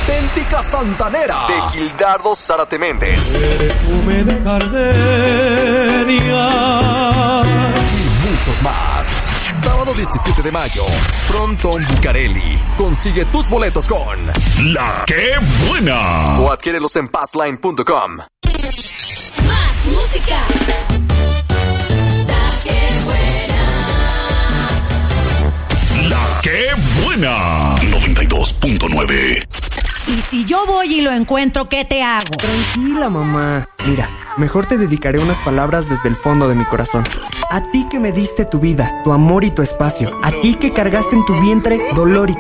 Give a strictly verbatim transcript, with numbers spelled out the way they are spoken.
auténtica santanera de Gildardo Zárate Méndez. Perfume de gardenia. Y muchos más. Sábado diecisiete de mayo, Frontón Bucareli. Consigue tus boletos con La Que Buena. O adquiérelos en passline punto com. Más música. La Que Buena. La Que Buena. noventa y dos punto nueve. Y si yo voy y lo encuentro, ¿qué te hago? Tranquila, mamá. Mira, mejor te dedicaré unas palabras desde el fondo de mi corazón. A ti que me diste tu vida, tu amor y tu espacio. A ti que cargaste en tu vientre dolor y